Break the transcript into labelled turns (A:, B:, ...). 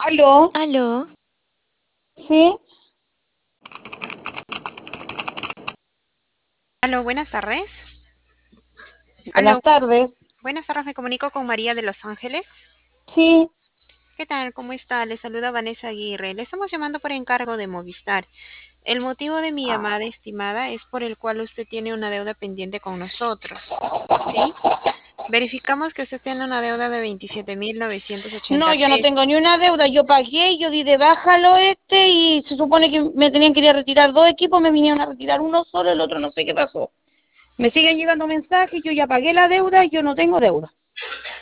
A: Aló,
B: Aló,
A: sí,
C: Aló, buenas tardes.
A: buenas
C: Aló,
A: tardes.
C: buenas tardes, me comunico con María de Los Ángeles.
A: Sí,
C: ¿Qué tal? ¿Cómo está? Le saluda Vanessa Aguirre. Le estamos llamando por encargo de Movistar. El motivo de mi llamada estimada es por el cual usted tiene una deuda pendiente con nosotros. ¿Sí? Verificamos que usted tiene una deuda de
A: no,
C: 27.980
A: yo no tengo
C: pesos.
A: ni una deuda, yo pagué, yo di de baja lo y se supone que me tenían que ir a retirar dos equipos, me vinieron a retirar uno solo, el otro no sé qué pasó. Me siguen llegando mensajes, yo ya pagué la deuda y yo no tengo deuda.